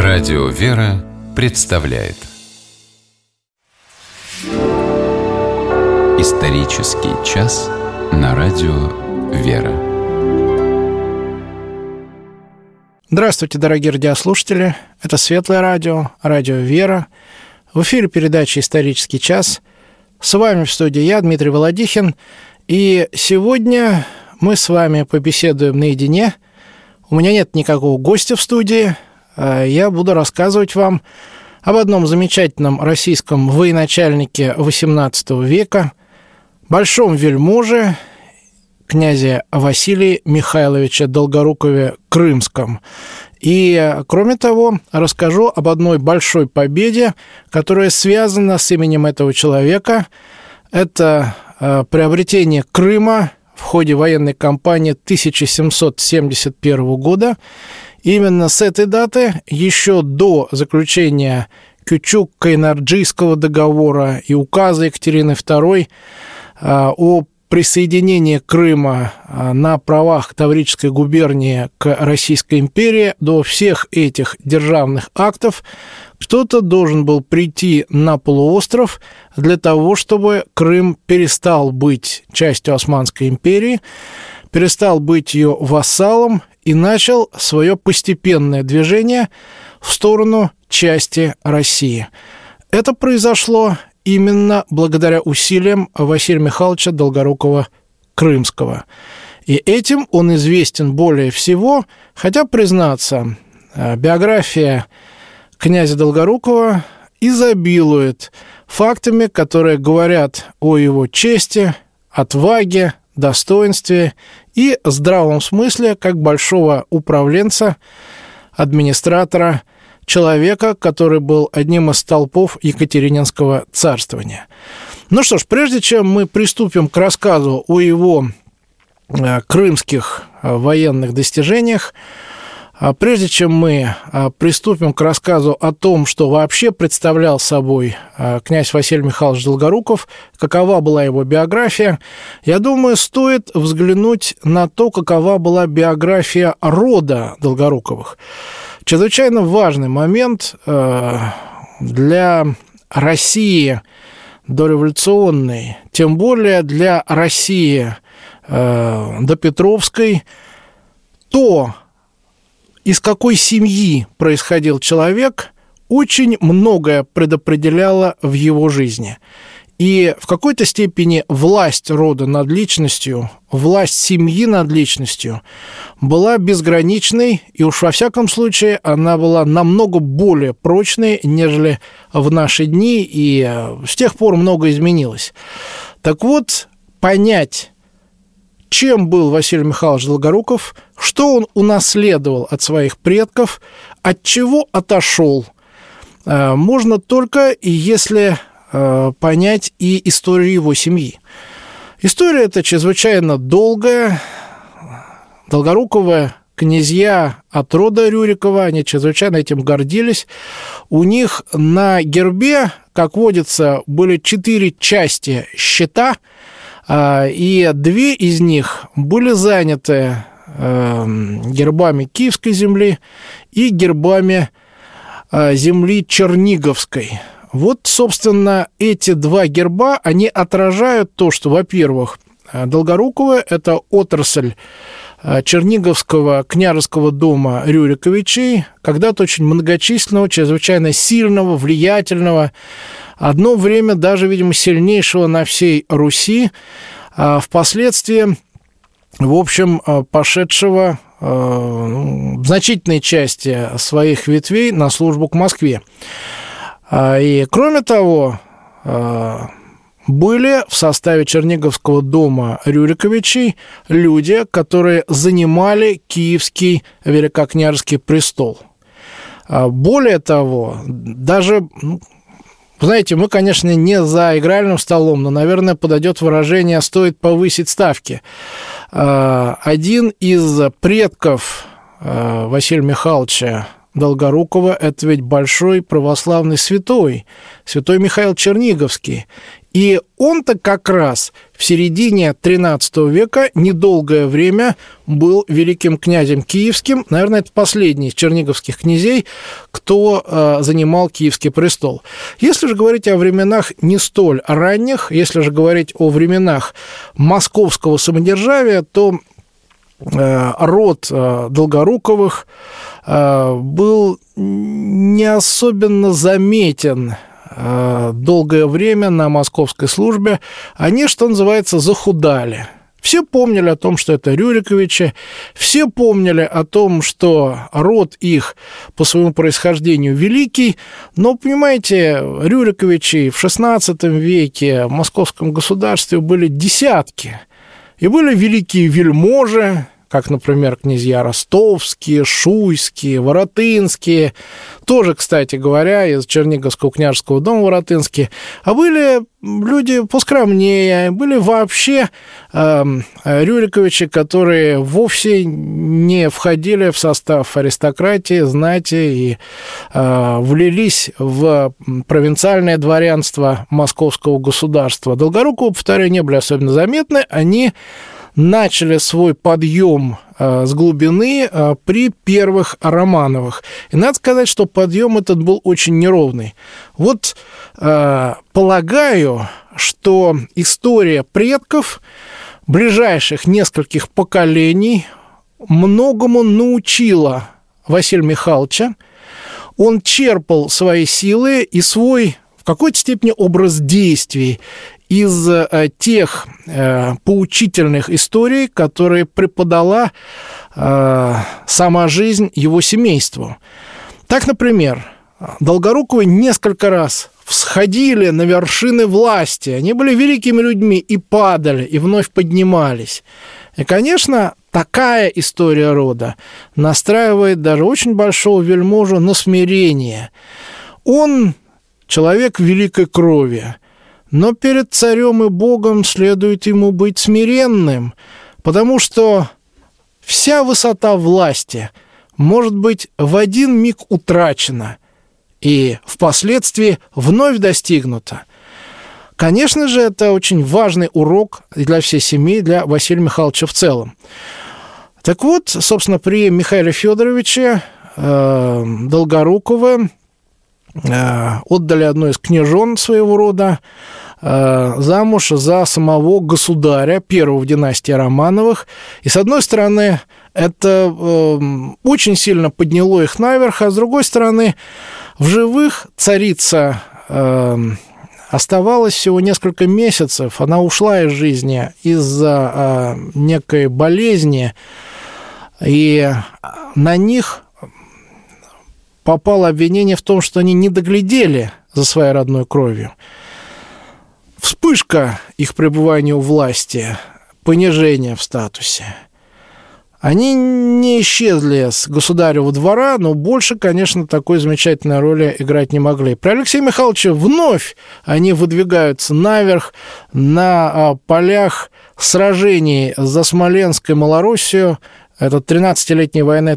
Радио «Вера» представляет исторический час на Радио «Вера». Здравствуйте, дорогие радиослушатели. Это Светлое радио, Радио «Вера». В эфире передача «Исторический час». С вами в студии я, Дмитрий Володихин. И сегодня мы с вами побеседуем наедине. У меня нет никакого гостя в студии. Я буду рассказывать вам об одном замечательном российском военачальнике XVIII века, большом вельможе, князе Василии Михайловиче Долгорукове Крымском. И, кроме того, расскажу об одной большой победе, которая связана с именем этого человека. Это приобретение Крыма в ходе военной кампании 1771 года. Именно с этой даты, еще до заключения Кючук-Кайнарджийского договора и указа Екатерины II о присоединении Крыма на правах Таврической губернии к Российской империи, до всех этих державных актов кто-то должен был прийти на полуостров для того, чтобы Крым перестал быть частью Османской империи, перестал быть ее вассалом и начал свое постепенное движение в сторону части России. Это произошло именно благодаря усилиям Василия Михайловича Долгорукова Крымского. И этим он известен более всего, хотя, признаться, биография князя Долгорукова изобилует фактами, которые говорят о его чести, отваге, достоинстве и здравом смысле как большого управленца, администратора, человека, который был одним из столпов Екатерининского царствования. Ну что ж, прежде чем мы приступим к рассказу о его крымских военных достижениях, прежде чем мы приступим к рассказу о том, что вообще представлял собой князь Василий Михайлович Долгоруков, какова была его биография, я думаю, стоит взглянуть на то, какова была биография рода Долгоруковых. Чрезвычайно важный момент для России дореволюционной, тем более для России допетровской, то, из какой семьи происходил человек, очень многое предопределяло в его жизни. И в какой-то степени власть рода над личностью, власть семьи над личностью была безграничной, и уж во всяком случае она была намного более прочной, нежели в наши дни, и с тех пор много изменилось. Так вот, понять, чем был Василий Михайлович Долгоруков, что он унаследовал от своих предков, от чего отошел, можно только если понять и историю его семьи. История эта чрезвычайно долгая. Долгоруковы князья от рода Рюрикова, они чрезвычайно этим гордились. У них на гербе, как водится, были 4 части щита, и 2 из них были заняты гербами Киевской земли и гербами земли Черниговской. Вот, собственно, эти 2 герба, они отражают то, что, во-первых, Долгоруковы – это отрасль Черниговского княжеского дома Рюриковичей, когда-то очень многочисленного, чрезвычайно сильного, влиятельного, одно время даже, видимо, сильнейшего на всей Руси, а впоследствии, в общем, пошедшего в значительной части своих ветвей на службу к Москве. И, кроме того, были в составе Черниговского дома Рюриковичей люди, которые занимали Киевский великокняжеский престол. Более того, даже, знаете, мы, конечно, не за игральным столом, но, наверное, подойдет выражение «стоит повысить ставки». Один из предков Василия Михайловича Долгорукова – это ведь большой православный святой, святой Михаил Черниговский. И он-то как раз в середине XIII века недолгое время был великим князем киевским. Наверное, это последний из черниговских князей, кто занимал Киевский престол. Если же говорить о временах не столь ранних, если же говорить о временах московского самодержавия, то род Долгоруковых был не особенно заметен долгое время на московской службе. Они, что называется, захудали. Все помнили о том, что это Рюриковичи, все помнили о том, что род их по своему происхождению великий, но, понимаете, Рюриковичей в XVI веке в московском государстве были десятки. И были великие вельможи, как, например, князья ростовские, шуйские, воротынские, тоже, кстати говоря, из Черниговского княжеского дома воротынские, а были люди поскромнее, были вообще Рюриковичи, которые вовсе не входили в состав аристократии, знати и влились в провинциальное дворянство московского государства. Долгоруковы, повторяю, не были особенно заметны, они начали свой подъем с глубины при первых Романовых. И надо сказать, что подъем этот был очень неровный. Вот полагаю, что история предков ближайших нескольких поколений многому научила Василия Михайловича. Он черпал свои силы и свой, в какой-то степени, образ действий из тех поучительных историй, которые преподала сама жизнь его семейству. Так, например, Долгоруковы несколько раз всходили на вершины власти. Они были великими людьми и падали, и вновь поднимались. И, конечно, такая история рода настраивает даже очень большого вельможу на смирение. Он человек великой крови, но перед царем и Богом следует ему быть смиренным, потому что вся высота власти может быть в один миг утрачена и впоследствии вновь достигнута. Конечно же, это очень важный урок для всей семьи, для Василия Михайловича в целом. Так вот, собственно, при Михаиле Федоровиче Долгоруковы отдали одну из княжон своего рода замуж за самого государя, первого в династии Романовых. И, с одной стороны, это очень сильно подняло их наверх, а с другой стороны, в живых царица оставалась всего несколько месяцев. Она ушла из жизни из-за некой болезни, и на них попало обвинение в том, что они не доглядели за своей родной кровью. Вспышка их пребывания у власти, понижение в статусе. Они не исчезли с государевого двора, но больше, конечно, такой замечательной роли играть не могли. При Алексее Михайловиче вновь они выдвигаются наверх на полях сражений за Смоленск и Малороссию. Это 13-летняя война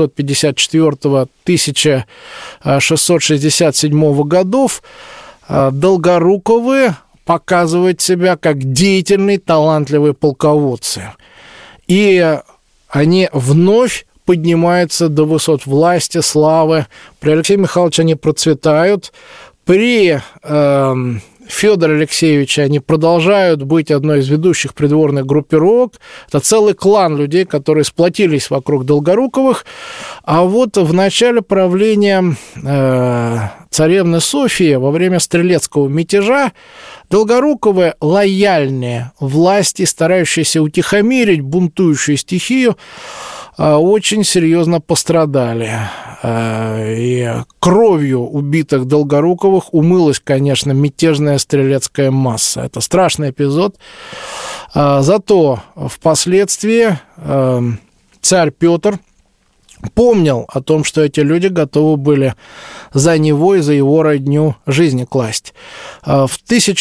1654-1667 годов. Долгоруковы показывают себя как деятельные, талантливые полководцы. И они вновь поднимаются до высот власти, славы. При Алексее Михайловиче они процветают. При Федоре Алексеевиче они продолжают быть одной из ведущих придворных группировок. Это целый клан людей, которые сплотились вокруг Долгоруковых. А вот в начале правления царевны Софьи во время стрелецкого мятежа Долгоруковы, лояльные власти, старающиеся утихомирить бунтующую стихию, очень серьезно пострадали. И кровью убитых Долгоруковых умылась, конечно, мятежная стрелецкая масса. Это страшный эпизод. Зато впоследствии царь Петр помнил о том, что эти люди готовы были за него и за его родню жизни класть. В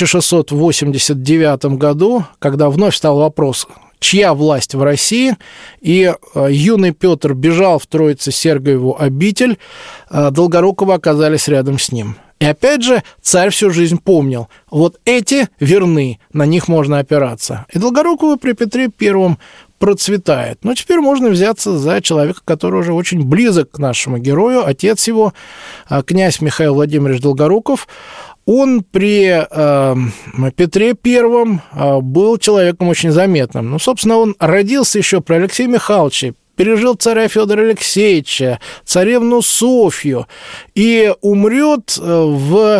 1689 году, когда вновь стал вопрос, чья власть в России, и юный Петр бежал в Троице-Сергиеву обитель, Долгоруковы оказались рядом с ним. И опять же, царь всю жизнь помнил, вот эти верны, на них можно опираться. И Долгоруковы при Петре Первом процветает. Но теперь можно взяться за человека, который уже очень близок к нашему герою. Отец его, князь Михаил Владимирович Долгоруков, он при Петре Первом был человеком очень заметным. Ну, собственно, он родился еще при Алексее Михайловиче, пережил царя Федора Алексеевича, царевну Софью и умрет в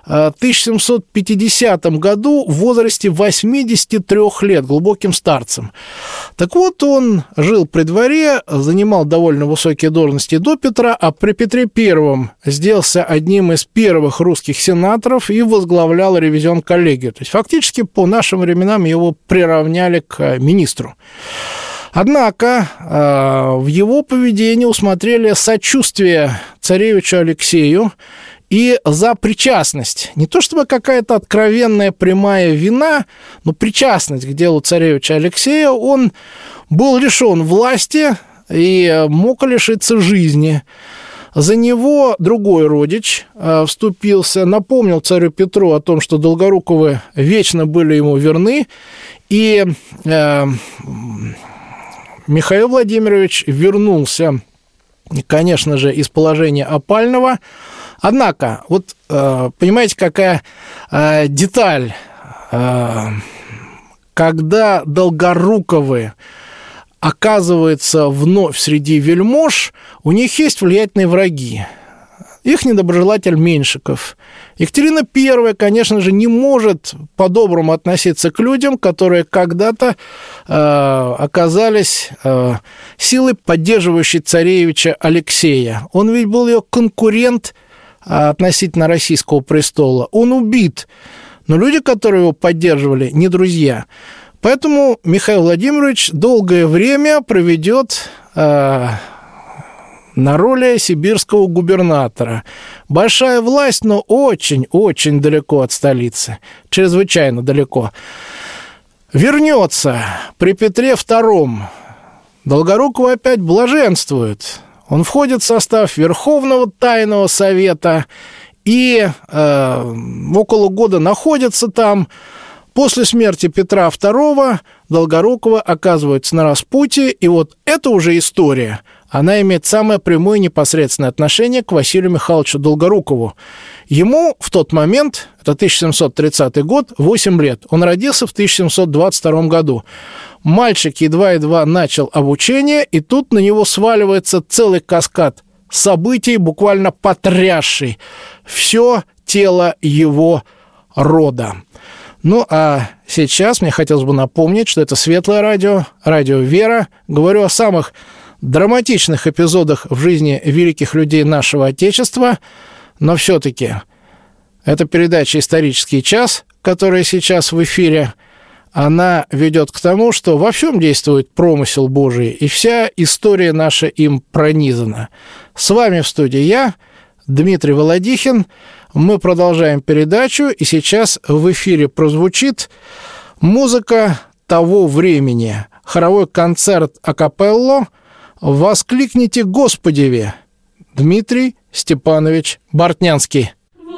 1750 году в возрасте 83 лет, глубоким старцем. Так вот, он жил при дворе, занимал довольно высокие должности до Петра, а при Петре Первом сделался одним из первых русских сенаторов и возглавлял ревизион-коллегию. То есть, фактически, по нашим временам его приравняли к министру. Однако в его поведении усмотрели сочувствие царевичу Алексею и за причастность. Не то чтобы какая-то откровенная прямая вина, но причастность к делу царевича Алексея. Он был лишен власти и мог лишиться жизни. За него другой родич вступился, напомнил царю Петру о том, что Долгоруковы вечно были ему верны, и Михаил Владимирович вернулся, конечно же, из положения опального. Однако, вот понимаете, какая деталь, когда Долгоруковы оказываются вновь среди вельмож, у них есть влиятельные враги. Их недоброжелатель Меньшиков. Екатерина I, конечно же, не может по-доброму относиться к людям, которые когда-то оказались силой, поддерживающей царевича Алексея. Он ведь был ее конкурент относительно российского престола. Он убит, но люди, которые его поддерживали, не друзья. Поэтому Михаил Владимирович долгое время проведет на роли сибирского губернатора. Большая власть, но очень-очень далеко от столицы. Чрезвычайно далеко. Вернется при Петре II. Долгоруковы опять блаженствует. Он входит в состав Верховного Тайного Совета и около года находится там. После смерти Петра II Долгоруковы оказываются на распутье, и вот это уже история. Она имеет самое прямое и непосредственное отношение к Василию Михайловичу Долгорукову. Ему в тот момент, это 1730 год, 8 лет. Он родился в 1722 году. Мальчик едва-едва начал обучение, и тут на него сваливается целый каскад событий, буквально потрясший все тело его рода. Ну, а сейчас мне хотелось бы напомнить, что это Светлое радио, радио «Вера». Говорю о самых драматичных эпизодах в жизни великих людей нашего Отечества, но все-таки эта передача «Исторический час», которая сейчас в эфире, она ведет к тому, что во всем действует промысел Божий, и вся история наша им пронизана. С вами в студии я, Дмитрий Володихин. Мы продолжаем передачу, и сейчас в эфире прозвучит музыка того времени. Хоровой концерт акапелло «Воскликните Господеве». Дмитрий Степанович Бортнянский.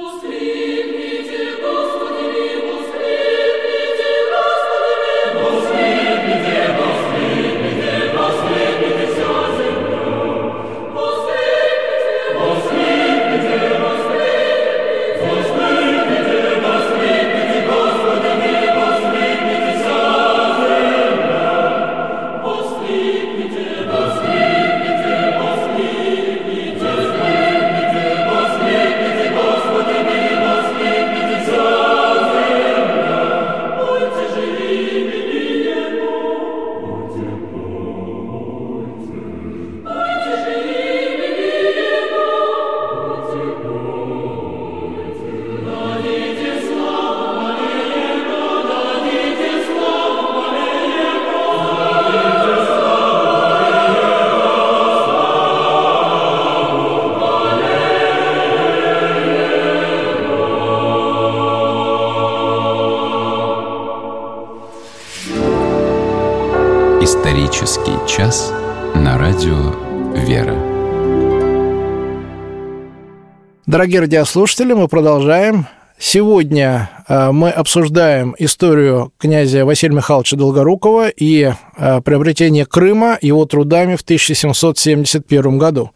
Исторический час на радио «Вера». Дорогие радиослушатели, мы продолжаем. Сегодня мы обсуждаем историю князя Василия Михайловича Долгорукова и приобретение Крыма его трудами в 1771 году.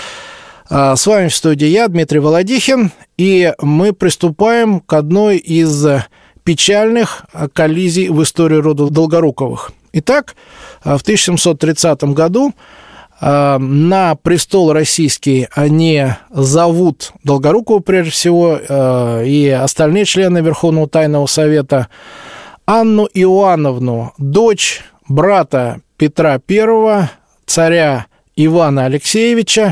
С вами в студии я, Дмитрий Володихин, и мы приступаем к одной из печальных коллизий в истории рода Долгоруковых. Итак, в 1730 году на престол российский они зовут Долгорукова, прежде всего, и остальные члены Верховного Тайного Совета, Анну Иоанновну, дочь брата Петра I, царя Ивана Алексеевича.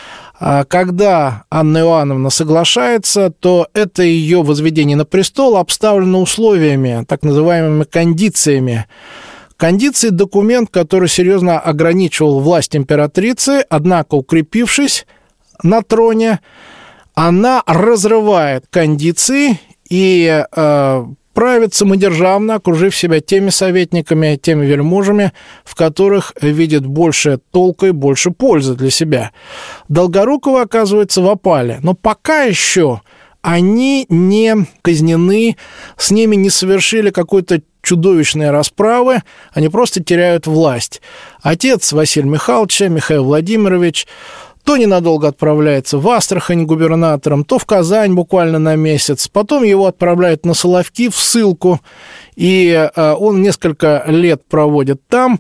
Когда Анна Иоанновна соглашается, то это ее возведение на престол обставлено условиями, так называемыми кондициями. Кондиции – документ, который серьезно ограничивал власть императрицы, однако, укрепившись на троне, она разрывает кондиции и правит самодержавно, окружив себя теми советниками, теми вельможами, в которых видит больше толка и больше пользы для себя. Долгоруковы оказываются в опале, но пока еще они не казнены, с ними не совершили какой-то чудовищные расправы, они просто теряют власть. Отец Василия Михайловича, Михаил Владимирович, то ненадолго отправляется в Астрахань губернатором, то в Казань буквально на месяц, потом его отправляют на Соловки в ссылку, и он несколько лет проводит там,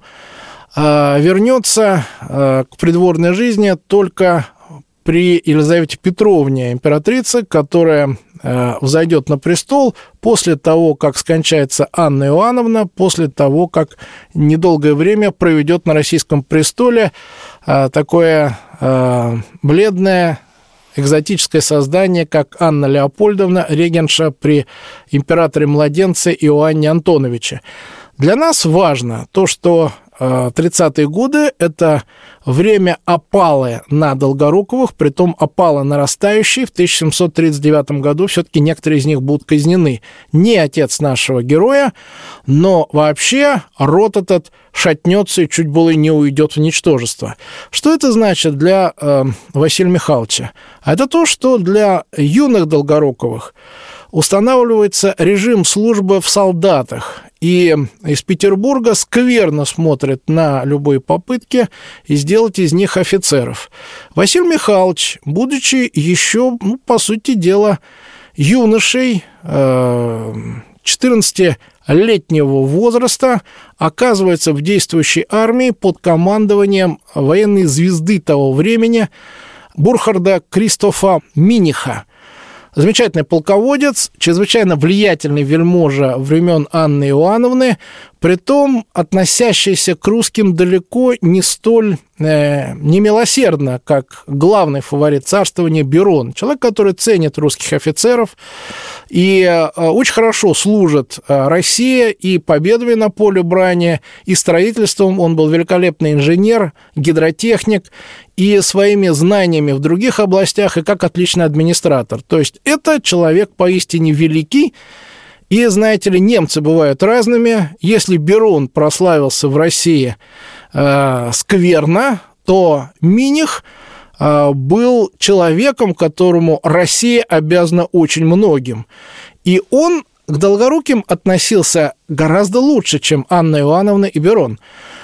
вернется к придворной жизни только при Елизавете Петровне, императрице, которая взойдет на престол после того, как скончается Анна Иоанновна, после того, как недолгое время проведет на российском престоле такое бледное, экзотическое создание, как Анна Леопольдовна, регенша при императоре-младенце Иоанне Антоновиче. Для нас важно то, что 30-е годы – это время опалы на Долгоруковых, притом опала нарастающей. В 1739 году все-таки некоторые из них будут казнены. Не отец нашего героя, но вообще род этот шатнется и чуть было не уйдет в ничтожество. Что это значит для Василия Михайловича? Это то, что для юных Долгоруковых устанавливается режим службы в солдатах, и из Петербурга скверно смотрят на любые попытки сделать из них офицеров. Василий Михайлович, будучи еще, по сути дела, юношей 14-летнего возраста, оказывается в действующей армии под командованием военной звезды того времени Бурхарда Кристофа Миниха. Замечательный полководец, чрезвычайно влиятельный вельможа времен Анны Иоанновны, притом относящийся к русским далеко не столь немилосердно, как главный фаворит царствования Берон. Человек, который ценит русских офицеров и очень хорошо служит России и победами на поле брани, и строительством. Он был великолепный инженер, гидротехник, и своими знаниями в других областях, и как отличный администратор. То есть это человек поистине великий. И, знаете ли, немцы бывают разными. Если Берон прославился в России скверно, то Миних был человеком, которому Россия обязана очень многим. И он к Долгоруким относился гораздо лучше, чем Анна Иоанновна и Берон.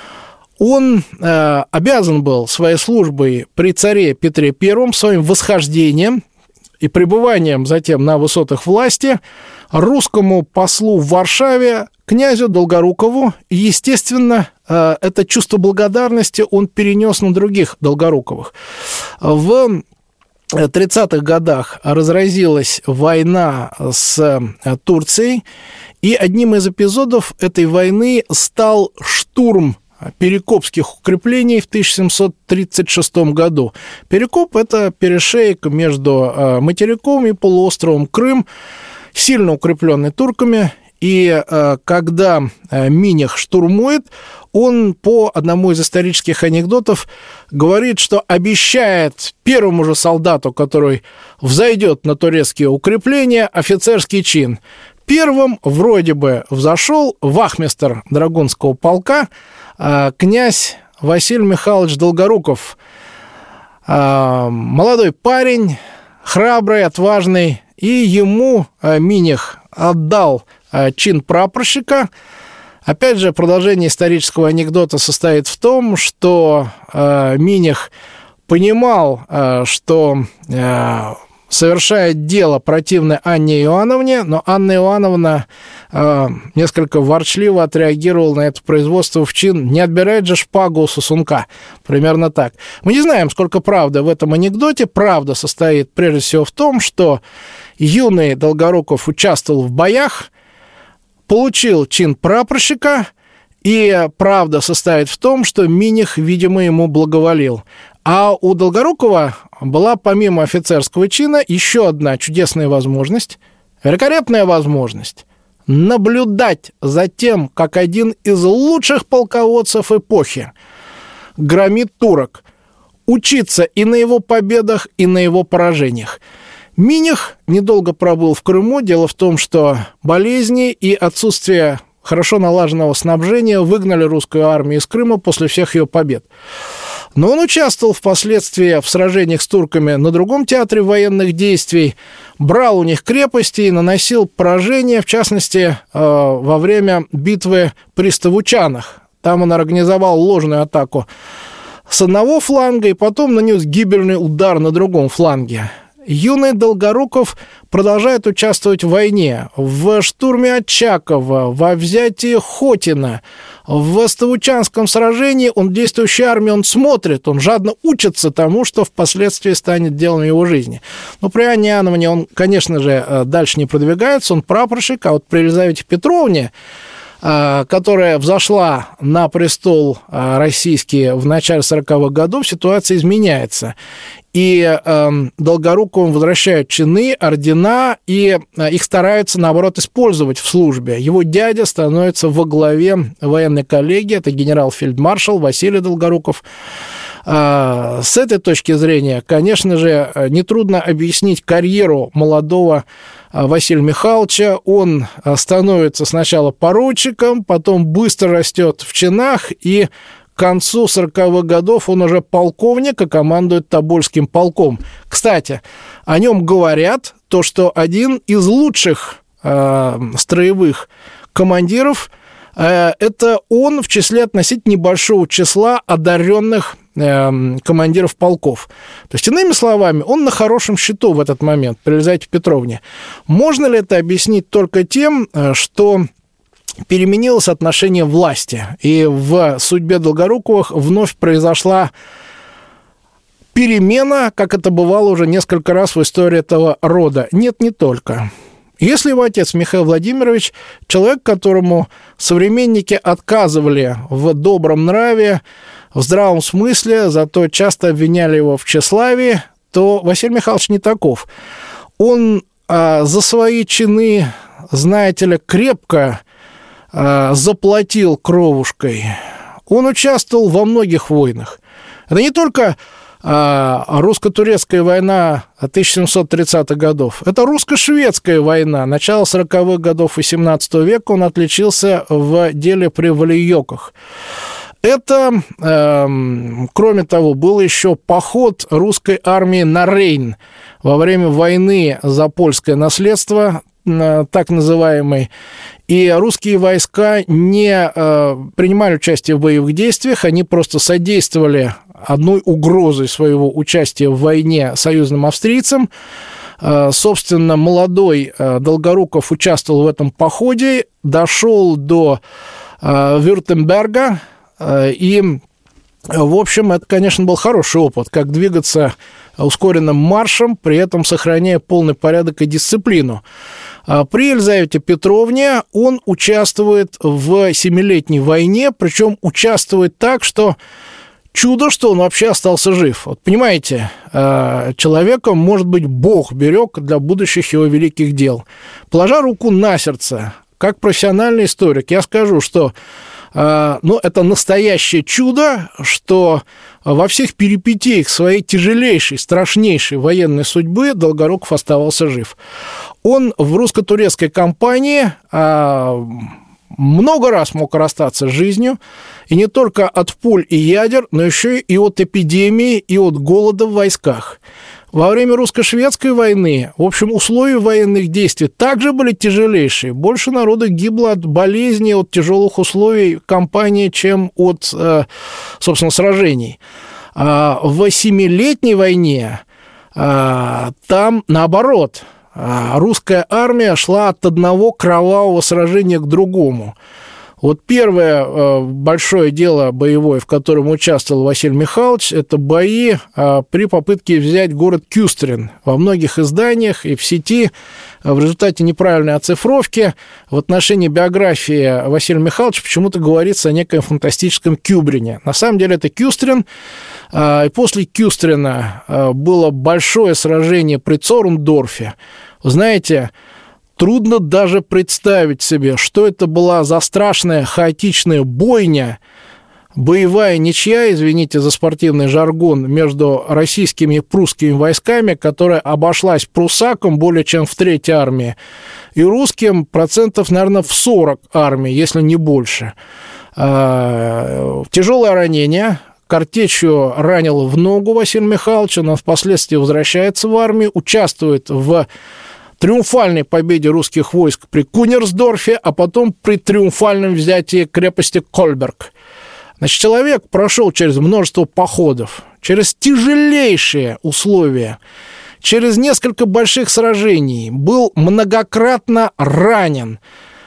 Он обязан был своей службой при царе Петре I, своим восхождением и пребыванием затем на высотах власти русскому послу в Варшаве, князю Долгорукову. И, естественно, это чувство благодарности он перенес на других Долгоруковых. В 30-х годах разразилась война с Турцией, и одним из эпизодов этой войны стал штурм перекопских укреплений в 1736 году. Перекоп – это перешеек между материком и полуостровом Крым, сильно укрепленный турками. И когда Миних штурмует, он по одному из исторических анекдотов говорит, что обещает первому же солдату, который взойдет на турецкие укрепления, офицерский чин. Первым вроде бы взошел вахмистр Драгунского полка, князь Василий Михайлович Долгоруков. Молодой парень, храбрый, отважный, и ему Миних отдал чин прапорщика. Опять же, продолжение исторического анекдота состоит в том, что Миних понимал, что совершает дело противное Анне Иоанновне, но Анна Иоанновна несколько ворчливо отреагировала на это производство в чин «не отбирает же шпагу у сосунка». Примерно так. Мы не знаем, сколько правды в этом анекдоте. Правда состоит прежде всего в том, что юный Долгоруков участвовал в боях, получил чин прапорщика, и правда состоит в том, что Миних, видимо, ему благоволил. А у Долгорукова была, помимо офицерского чина, еще одна чудесная возможность, великолепная возможность наблюдать за тем, как один из лучших полководцев эпохи громит турок, учиться и на его победах, и на его поражениях. Миних недолго пробыл в Крыму. Дело в том, что болезни и отсутствие хорошо налаженного снабжения выгнали русскую армию из Крыма после всех ее побед. Но он участвовал впоследствии в сражениях с турками на другом театре военных действий, брал у них крепости и наносил поражения, в частности, во время битвы при Ставучанах. Там он организовал ложную атаку с одного фланга и потом нанес гибельный удар на другом фланге. Юный Долгоруков продолжает участвовать в войне, в штурме Очакова, во взятии Хотина, в Ставучанском сражении. Он в действующей армии, он смотрит, он жадно учится тому, что впоследствии станет делом его жизни. Но при Анне Иоанновне он, конечно же, дальше не продвигается, он прапорщик, а вот при Елизавете Петровне, которая взошла на престол российский в начале 40-х годов, ситуация изменяется. И Долгоруковым возвращают чины, ордена, и их стараются, наоборот, использовать в службе. Его дядя становится во главе военной коллегии, это генерал-фельдмаршал Василий Долгоруков. С этой точки зрения, конечно же, нетрудно объяснить карьеру молодого Василия Михайловича. Он становится сначала поручиком, потом быстро растет в чинах, и к концу 40-х годов он уже полковник и командует Тобольским полком. Кстати, о нем говорят то, что один из лучших строевых командиров это он в числе относительно небольшого числа одаренных командиров полков. То есть, иными словами, он на хорошем счету в этот момент при Елизавете Петровне. Можно ли это объяснить только тем, что переменилось отношение власти, и в судьбе Долгоруковых вновь произошла перемена, как это бывало уже несколько раз в истории этого рода? Нет, не только. Если его отец Михаил Владимирович, человек, которому современники отказывали в добром нраве, в здравом смысле, зато часто обвиняли его в тщеславии, то Василий Михайлович не таков. Он за свои чины, знаете ли, крепко заплатил кровушкой. Он участвовал во многих войнах. Это не только русско-турецкая война 1730-х годов. Это русско-шведская война начала 40-х годов XVIII века. Он отличился в деле при Валийоках. Это, кроме того, был еще поход русской армии на Рейн во время войны за польское наследство, так называемой. И русские войска не принимали участие в боевых действиях, они просто содействовали одной угрозой своего участия в войне союзным австрийцам. Собственно, молодой Долгоруков участвовал в этом походе, дошел до Вюртемберга, и, в общем, это, конечно, был хороший опыт, как двигаться ускоренным маршем, при этом сохраняя полный порядок и дисциплину. При Елизавете Петровне он участвует в Семилетней войне, причем участвует так, что чудо, что он вообще остался жив. Вот понимаете, человека, может быть, Бог берег для будущих его великих дел. Положа руку на сердце, как профессиональный историк, я скажу, что это настоящее чудо, что во всех перипетиях своей тяжелейшей, страшнейшей военной судьбы Долгоруков оставался жив. Он в русско-турецкой кампании много раз мог расстаться с жизнью, и не только от пуль и ядер, но еще и от эпидемии, и от голода в войсках. Во время русско-шведской войны, в общем, условия военных действий также были тяжелейшие. Больше народу гибло от болезней, от тяжелых условий кампании, чем от, собственно, сражений. В Семилетней войне там наоборот. Русская армия шла от одного кровавого сражения к другому. Вот первое большое дело боевое, в котором участвовал Василий Михайлович, это бои при попытке взять город Кюстрин. Во многих изданиях и в сети в результате неправильной оцифровки в отношении биографии Василия Михайловича почему-то говорится о некоем фантастическом Кюбрине. На самом деле это Кюстрин. И после Кюстрина было большое сражение при Цорндорфе. Вы знаете, трудно даже представить себе, что это была за страшная хаотичная бойня, боевая ничья, извините за спортивный жаргон, между российскими и прусскими войсками, которая обошлась пруссакам более чем в треть армии, и русским процентов, наверное, в 40 армии, если не больше. Тяжелое ранение. Картечью ранил в ногу Василия Михайловича, но впоследствии возвращается в армию, участвует в триумфальной победе русских войск при Кунерсдорфе, а потом при триумфальном взятии крепости Кольберг. Значит, человек прошел через множество походов, через тяжелейшие условия, через несколько больших сражений, был многократно ранен.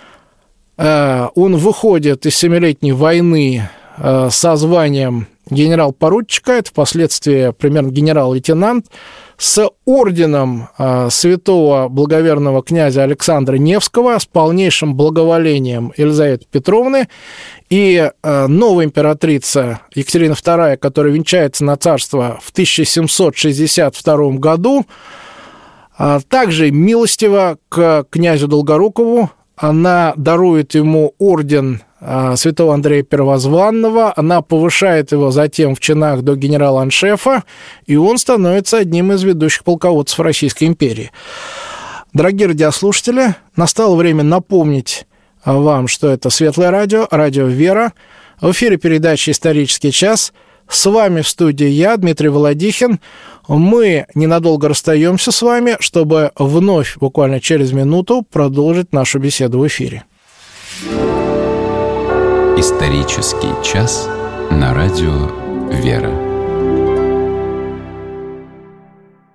Он выходит из Семилетней войны со званием генерал-поручика, это впоследствии примерно генерал-лейтенант, с орденом святого благоверного князя Александра Невского, с полнейшим благоволением Елизаветы Петровны, и новая императрица Екатерина II, которая венчается на царство в 1762 году, также милостиво к князю Долгорукову. Она дарует ему орден святого Андрея Первозванного, она повышает его затем в чинах до генерала-аншефа, и он становится одним из ведущих полководцев Российской империи. Дорогие радиослушатели, настало время напомнить вам, что это Светлое радио, радио «Вера». В эфире передача «Исторический час». С вами в студии я, Дмитрий Володихин. Мы ненадолго расстаемся с вами, чтобы вновь, буквально через минуту, продолжить нашу беседу в эфире. Исторический час на радио «Вера».